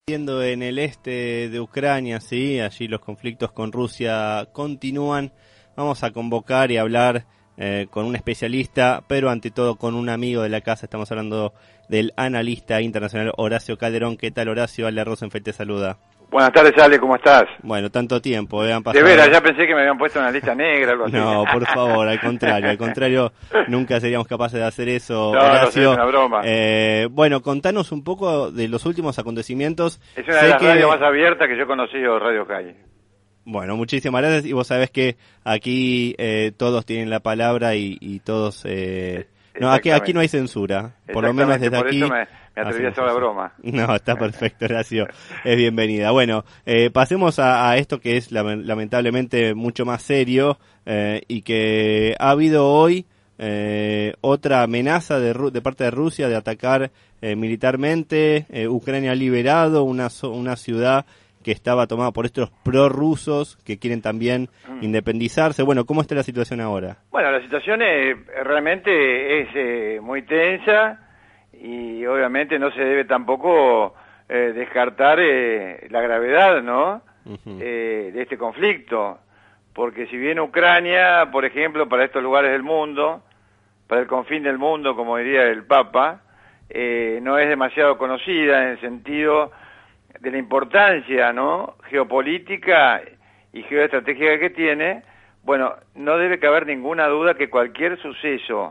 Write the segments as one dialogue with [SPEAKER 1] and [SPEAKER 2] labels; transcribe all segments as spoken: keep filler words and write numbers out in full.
[SPEAKER 1] Siendo en el este de Ucrania, sí, allí los conflictos con Rusia continúan. Vamos a convocar y hablar eh, con un especialista, pero ante todo con un amigo de la casa. Estamos hablando del analista internacional Horacio Calderón. ¿Qué tal, Horacio? Ale Rosenfeld te saluda.
[SPEAKER 2] Buenas tardes, Ale, ¿cómo estás?
[SPEAKER 1] Bueno, tanto tiempo, ¿eh? Han pasado...
[SPEAKER 2] De veras, ya pensé que me habían puesto una lista negra o algo así.
[SPEAKER 1] No, por favor, al contrario, al contrario, nunca seríamos capaces de hacer eso,
[SPEAKER 2] no,
[SPEAKER 1] Horacio.
[SPEAKER 2] No, sé, es una broma.
[SPEAKER 1] Eh, bueno, contanos un poco de los últimos acontecimientos.
[SPEAKER 2] Es una de las que... radios más abiertas que yo he conocido, Radio Calle.
[SPEAKER 1] Bueno, muchísimas gracias, y vos sabés que aquí eh, todos tienen la palabra y, y todos... Eh, no, aquí, aquí no hay censura, por lo menos desde
[SPEAKER 2] por
[SPEAKER 1] aquí...
[SPEAKER 2] Eso me, me atreví a hacer la broma.
[SPEAKER 1] No, está perfecto, Horacio, es bienvenida. Bueno, eh, pasemos a, a esto que es lamentablemente mucho más serio eh, y que ha habido hoy eh, otra amenaza de, de parte de Rusia de atacar eh, militarmente. eh, Ucrania ha liberado una, una ciudad que estaba tomada por estos prorrusos que quieren también mm. independizarse. Bueno, ¿cómo está la situación ahora?
[SPEAKER 2] Bueno, la situación es, realmente es eh, muy tensa y obviamente no se debe tampoco eh, descartar eh, la gravedad, ¿no? Uh-huh. eh, de este conflicto, porque si bien Ucrania, por ejemplo, para estos lugares del mundo, para el confín del mundo, como diría el Papa, eh, no es demasiado conocida en el sentido de la importancia, ¿no?, geopolítica y geoestratégica que tiene. Bueno, no debe caber ninguna duda que cualquier suceso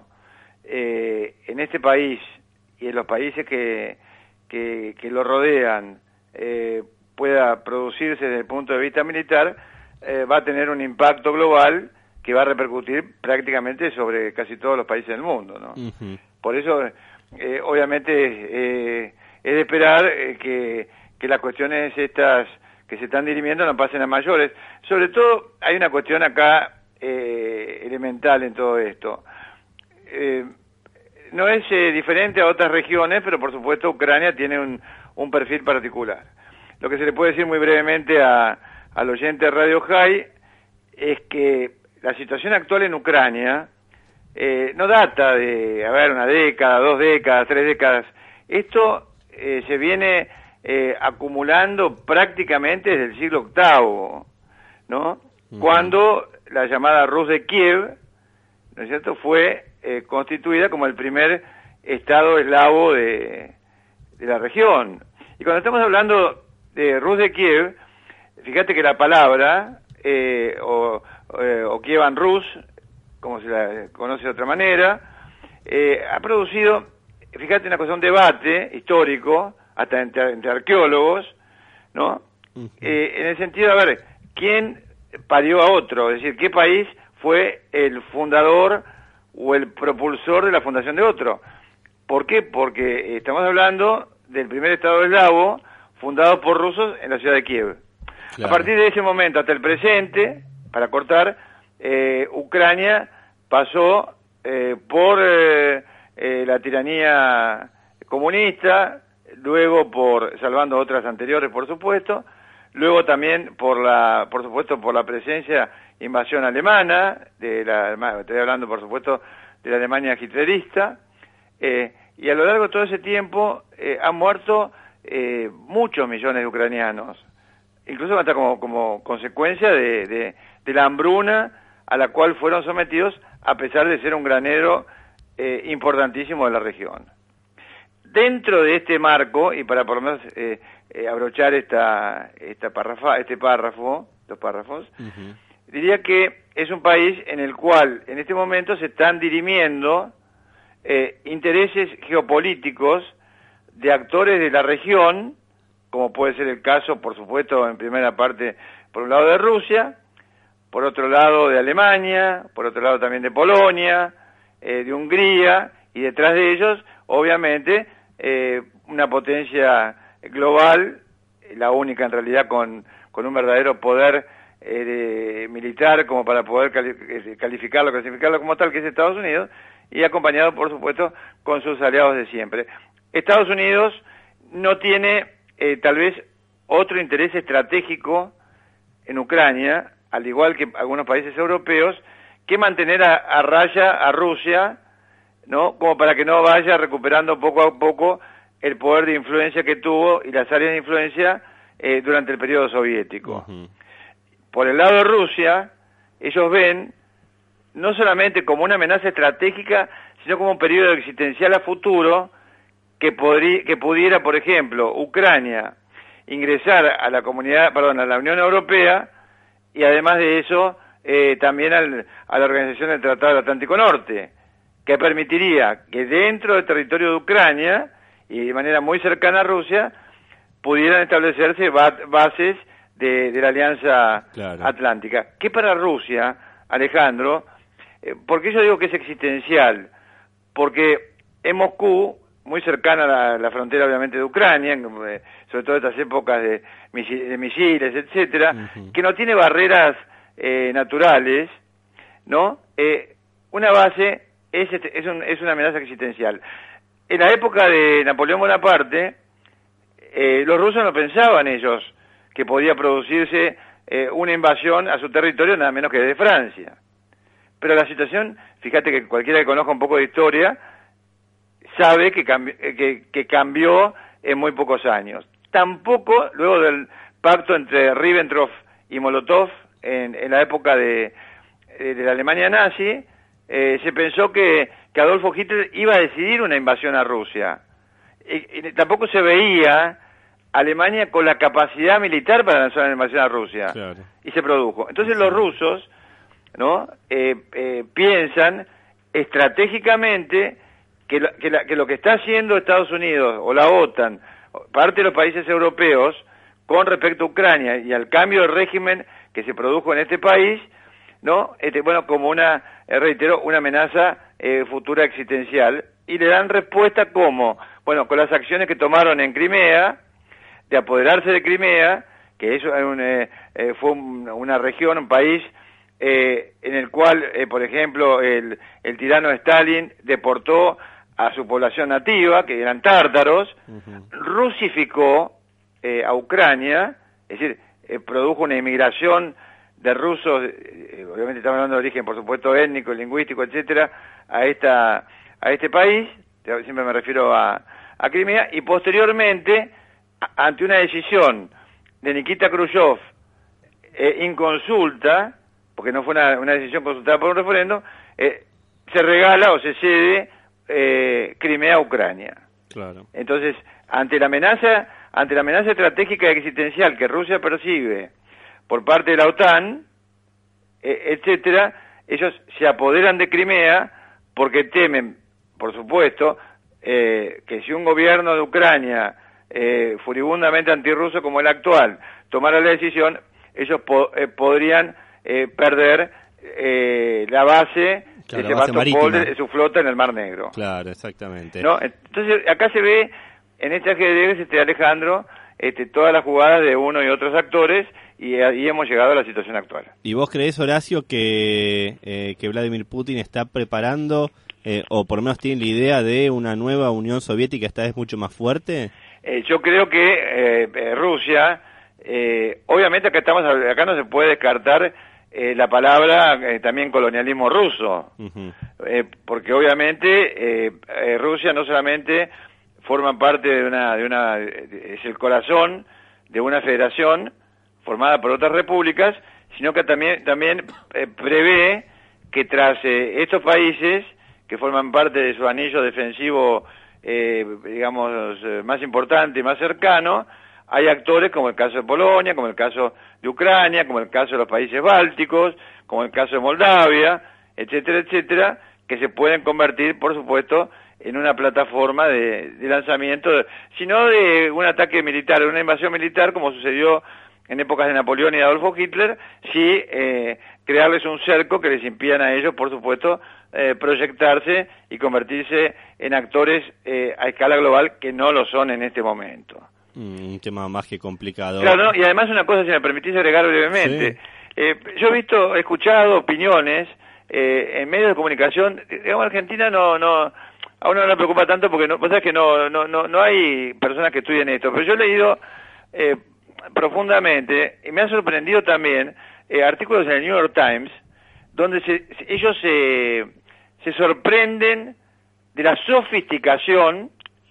[SPEAKER 2] eh, en este país y en los países que, que, que lo rodean eh, pueda producirse desde el punto de vista militar, eh, va a tener un impacto global que va a repercutir prácticamente sobre casi todos los países del mundo, ¿no? Uh-huh. Por eso, eh, obviamente, eh, es de esperar eh, que que las cuestiones estas que se están dirimiendo no pasen a mayores. Sobre todo, hay una cuestión acá eh, elemental en todo esto. Eh, no es eh, diferente a otras regiones, pero por supuesto Ucrania tiene un, un perfil particular. Lo que se le puede decir muy brevemente a, al oyente de Radio High es que la situación actual en Ucrania eh, no data de, a ver, una década, dos décadas, tres décadas. Esto eh, se viene... Eh, acumulando prácticamente desde el siglo octavo, ¿no? Uh-huh. Cuando la llamada Rus de Kiev, ¿no es cierto?, fue eh, constituida como el primer estado eslavo de, de la región. Y cuando estamos hablando de Rus de Kiev, fíjate que la palabra, eh, o, eh, o Kievan Rus, como se la conoce de otra manera, eh, ha producido, fíjate, una cosa, un debate histórico, hasta entre, entre arqueólogos, ¿no? Uh-huh. Eh, en el sentido de, a ver, ¿quién parió a otro? Es decir, ¿qué país fue el fundador o el propulsor de la fundación de otro? ¿Por qué? Porque estamos hablando del primer estado eslavo fundado por rusos en la ciudad de Kiev. Claro. A partir de ese momento hasta el presente, para cortar, eh, Ucrania pasó eh, por eh, eh, la tiranía comunista, luego por, salvando otras anteriores por supuesto, luego también por la, por supuesto por la presencia, invasión alemana, de la, estoy hablando por supuesto de la Alemania hitlerista, eh, y a lo largo de todo ese tiempo eh, han muerto eh, muchos millones de ucranianos, incluso hasta como, como consecuencia de, de, de la hambruna a la cual fueron sometidos a pesar de ser un granero eh, importantísimo de la región. Dentro de este marco, y para por lo menos eh, eh, abrochar esta, esta párrafa, este párrafo, los párrafos, uh-huh. diría que es un país en el cual en este momento se están dirimiendo eh, intereses geopolíticos de actores de la región, como puede ser el caso, por supuesto, en primera parte, por un lado de Rusia, por otro lado de Alemania, por otro lado también de Polonia, eh, de Hungría, y detrás de ellos, obviamente, Eh, una potencia global, la única en realidad con, con un verdadero poder eh, de, militar como para poder cali- calificarlo, clasificarlo como tal, que es Estados Unidos, y acompañado por supuesto con sus aliados de siempre. Estados Unidos no tiene eh, tal vez otro interés estratégico en Ucrania, al igual que algunos países europeos, que mantener a, a raya a Rusia, ¿no?, como para que no vaya recuperando poco a poco el poder de influencia que tuvo y las áreas de influencia eh, durante el periodo soviético. Uh-huh. Por el lado de Rusia, ellos ven no solamente como una amenaza estratégica, sino como un periodo existencial a futuro que, podría, que pudiera, por ejemplo, Ucrania ingresar a la comunidad, perdón, a la Unión Europea y además de eso eh, también al, a la Organización del Tratado del Atlántico Norte, que permitiría que dentro del territorio de Ucrania y de manera muy cercana a Rusia pudieran establecerse ba bases de, de la Alianza claro. Atlántica. Que para Rusia, Alejandro, eh, ¿por qué yo digo que es existencial? Porque en Moscú, muy cercana a la, la frontera obviamente de Ucrania, eh, sobre todo en estas épocas de, de misiles, etcétera, uh-huh. que no tiene barreras eh, naturales, ¿no? Eh, una base es, este, es, un, es una amenaza existencial. En la época de Napoleón Bonaparte, eh, los rusos no pensaban ellos que podía producirse eh, una invasión a su territorio nada menos que de Francia. Pero la situación, fíjate que cualquiera que conozca un poco de historia, sabe que, cambi que, que cambió en muy pocos años. Tampoco, luego del pacto entre Ribbentrop y Molotov, en, en la época de, de la Alemania nazi, eh, se pensó que, que Adolfo Hitler iba a decidir una invasión a Rusia. Y, y tampoco se veía Alemania con la capacidad militar para lanzar una invasión a Rusia. Claro. Y se produjo. Entonces los rusos, ¿no? Eh, eh, piensan estratégicamente que, la, que, la, que lo que está haciendo Estados Unidos o la OTAN, parte de los países europeos, con respecto a Ucrania y al cambio de régimen que se produjo en este país, ¿no? Este, bueno, como una, eh, reitero, una amenaza eh, futura existencial, y le dan respuesta como, bueno, con las acciones que tomaron en Crimea, de apoderarse de Crimea, que eso un, eh, eh, fue un, una región, un país, eh, en el cual, eh, por ejemplo, el, el tirano Stalin deportó a su población nativa, que eran tártaros, uh-huh. rusificó eh, a Ucrania, es decir, eh, produjo una inmigración de rusos, eh, obviamente estamos hablando de origen, por supuesto, étnico, lingüístico, etcétera, a esta a este país, siempre me refiero a, a Crimea, y posteriormente, a, ante una decisión de Nikita Khrushchev, eh, inconsulta, porque no fue una, una decisión consultada por un referendo, eh, se regala o se cede eh, Crimea a Ucrania. Claro. Entonces, ante la amenaza, ante la amenaza estratégica y existencial que Rusia percibe por parte de la OTAN, eh, etcétera, ellos se apoderan de Crimea porque temen, por supuesto, eh, que si un gobierno de Ucrania eh, furibundamente antirruso como el actual tomara la decisión, ellos po eh, podrían eh, perder eh, la base claro, de Sebastopol, de su flota en el Mar Negro.
[SPEAKER 1] Claro, exactamente.
[SPEAKER 2] ¿No? Entonces, acá se ve, en este ajedrez, este Alejandro, este, todas las jugadas de uno y otros actores, y ahí hemos llegado a la situación actual.
[SPEAKER 1] ¿Y vos creés, Horacio, que, eh, que Vladimir Putin está preparando, eh, o por lo menos tiene la idea de una nueva Unión Soviética esta vez mucho más fuerte?
[SPEAKER 2] Eh, yo creo que eh, eh, Rusia, eh, obviamente acá, estamos, acá no se puede descartar eh, la palabra eh, también colonialismo ruso, uh-huh. eh, porque obviamente eh, eh, Rusia no solamente forma parte de una, de una, es el corazón de una federación formada por otras repúblicas, sino que también, también eh, prevé que tras eh, estos países que forman parte de su anillo defensivo, eh, digamos, eh, más importante y más cercano, hay actores como el caso de Polonia, como el caso de Ucrania, como el caso de los países bálticos, como el caso de Moldavia, etcétera, etcétera, que se pueden convertir, por supuesto, en una plataforma de, de lanzamiento, de, sino de un ataque militar, de una invasión militar, como sucedió en épocas de Napoleón y de Adolfo Hitler, sí eh, crearles un cerco que les impidan a ellos, por supuesto, eh, proyectarse y convertirse en actores eh, a escala global que no lo son en este momento.
[SPEAKER 1] Mm, un tema más que complicado.
[SPEAKER 2] Claro, ¿no? Y además una cosa, si me permitís agregar brevemente, sí. eh, yo he visto, he escuchado opiniones eh, en medios de comunicación, digamos, Argentina no, no, a uno no le preocupa tanto porque no, vos sabés que no, no, no, no hay personas que estudien esto, pero yo he leído eh, profundamente, y me ha sorprendido también, eh, artículos en el New York Times, donde se, ellos se, se sorprenden de la sofisticación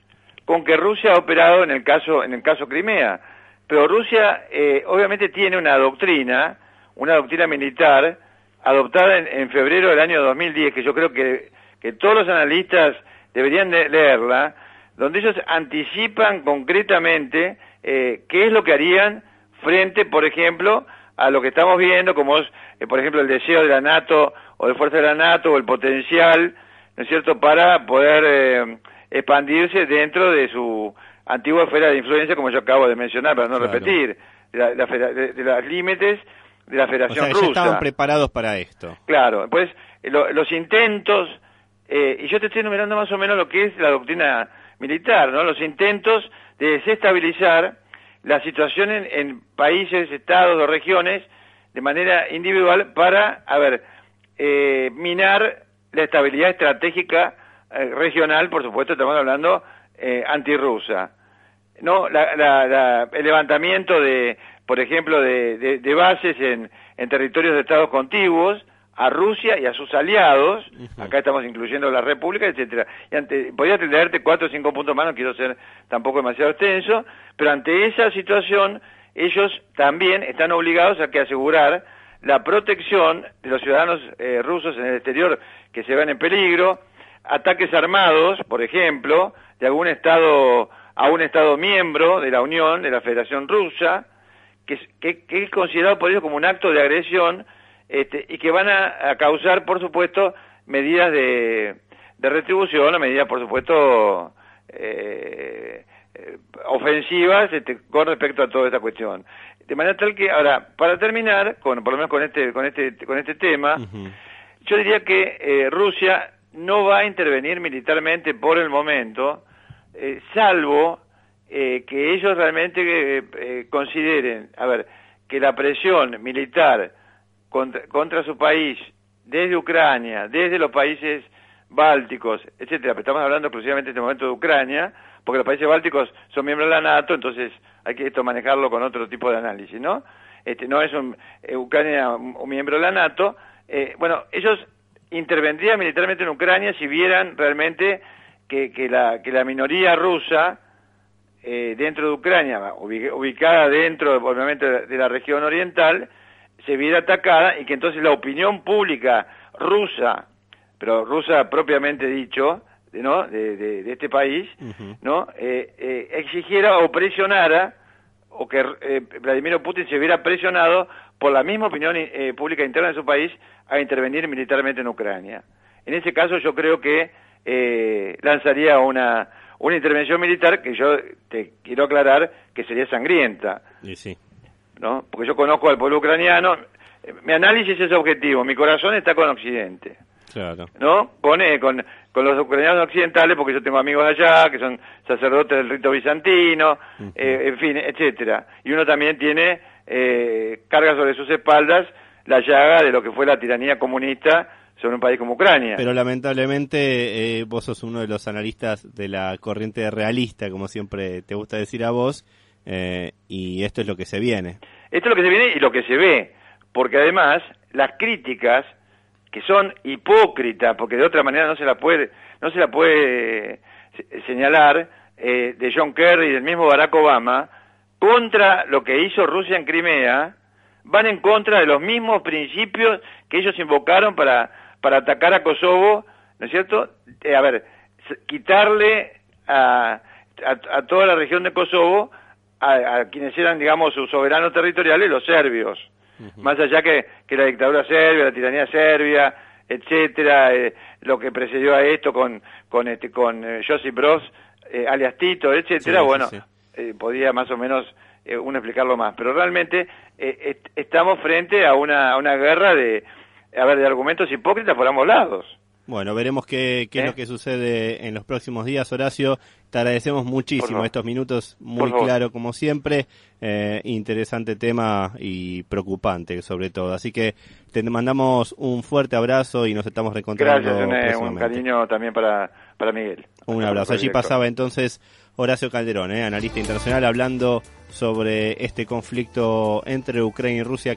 [SPEAKER 2] con que Rusia ha operado en el caso en el caso Crimea. Pero Rusia eh, obviamente tiene una doctrina, una doctrina militar adoptada en, en febrero del año dos mil diez, que yo creo que, que todos los analistas deberían de leerla, donde ellos anticipan concretamente eh, qué es lo que harían frente, por ejemplo, a lo que estamos viendo, como es, eh, por ejemplo, el deseo de la NATO o de fuerza de la NATO o el potencial, ¿no es cierto?, para poder eh, expandirse dentro de su antigua esfera de influencia, como yo acabo de mencionar, para no claro. repetir, de, la, la, de, de los límites de la Federación
[SPEAKER 1] o sea,
[SPEAKER 2] Rusa.
[SPEAKER 1] Ya estaban preparados para esto.
[SPEAKER 2] Claro, pues lo, los intentos, eh, y yo te estoy enumerando más o menos lo que es la doctrina militar, ¿no? Los intentos de desestabilizar la situación en, en países, estados o regiones de manera individual para, a ver, eh, minar la estabilidad estratégica eh, regional, por supuesto, estamos hablando eh, antirrusa. No, la, la, la, el levantamiento de, por ejemplo, de, de, de bases en, en territorios de estados contiguos a Rusia y a sus aliados, uh-huh. acá estamos incluyendo la República, etcétera. Y ante, podría leerte cuatro o cinco puntos más, no quiero ser tampoco demasiado extenso, pero ante esa situación, ellos también están obligados a que asegurar la protección de los ciudadanos eh, rusos en el exterior que se ven en peligro, ataques armados, por ejemplo, de algún estado a un estado miembro de la Unión, de la Federación Rusa, que, que, que es considerado por ellos como un acto de agresión, este, y que van a, a causar, por supuesto, medidas de, de retribución, o medidas, por supuesto, eh, eh, ofensivas este, con respecto a toda esta cuestión. De manera tal que, ahora, para terminar, con, por lo menos con este, con este, con este tema, uh-huh. yo diría que eh, Rusia no va a intervenir militarmente por el momento, eh, salvo eh, que ellos realmente eh, eh, consideren, a ver, que la presión militar contra, contra su país, desde Ucrania, desde los países bálticos, etcétera, pero estamos hablando exclusivamente en este momento de Ucrania, porque los países bálticos son miembros de la NATO, entonces hay que esto manejarlo con otro tipo de análisis, ¿no? Este no es un, eh, Ucrania un, un miembro de la NATO. Eh, bueno, ellos intervendrían militarmente en Ucrania si vieran realmente que, que, la, que la minoría rusa eh, dentro de Ucrania, ubicada dentro, obviamente, de la región oriental, se viera atacada y que entonces la opinión pública rusa, pero rusa propiamente dicho, ¿no? de, de, de este país, uh-huh. ¿no? Eh, eh, exigiera o presionara, o que eh, Vladimir Putin se viera presionado por la misma opinión eh, pública interna de su país a intervenir militarmente en Ucrania. En ese caso yo creo que eh, lanzaría una, una intervención militar que yo te quiero aclarar que sería sangrienta.
[SPEAKER 1] Sí, sí.
[SPEAKER 2] ¿No? Porque yo conozco al pueblo ucraniano, mi análisis es objetivo, mi corazón está con Occidente.
[SPEAKER 1] Claro.
[SPEAKER 2] ¿No? Con, eh, con, con los ucranianos occidentales, porque yo tengo amigos allá que son sacerdotes del rito bizantino, uh-huh. eh, en fin, etcétera. Y uno también tiene, eh, carga sobre sus espaldas la llaga de lo que fue la tiranía comunista sobre un país como Ucrania.
[SPEAKER 1] Pero lamentablemente eh, vos sos uno de los analistas de la corriente realista, como siempre te gusta decir a vos, eh, y esto es lo que se viene.
[SPEAKER 2] Esto es lo que se viene y lo que se ve, porque además las críticas que son hipócritas, porque de otra manera no se la puede, no se la puede señalar, eh, de John Kerry y del mismo Barack Obama, contra lo que hizo Rusia en Crimea, van en contra de los mismos principios que ellos invocaron para, para atacar a Kosovo, ¿no es cierto? Eh, a ver, quitarle a, a, a toda la región de Kosovo a, a quienes eran, digamos, sus soberanos territoriales, los serbios. Uh-huh. Más allá que, que la dictadura serbia, la tiranía serbia, etcétera, eh, lo que precedió a esto con con este con eh, Josip Broz, eh, alias Tito, etcétera, sí, bueno, sí, sí. Eh, podía más o menos eh, uno explicarlo más, pero realmente eh, est- estamos frente a una a una guerra de a ver de argumentos hipócritas por ambos lados.
[SPEAKER 1] Bueno, veremos qué, qué ¿Eh? es lo que sucede en los próximos días, Horacio. Te agradecemos muchísimo estos minutos, muy claro como siempre, eh, interesante tema y preocupante sobre todo. Así que te mandamos un fuerte abrazo y nos estamos reencontrando.
[SPEAKER 2] Gracias, un, un cariño también para, para Miguel.
[SPEAKER 1] Un abrazo. Allí pasaba entonces Horacio Calderón, eh, analista internacional, hablando sobre este conflicto entre Ucrania y Rusia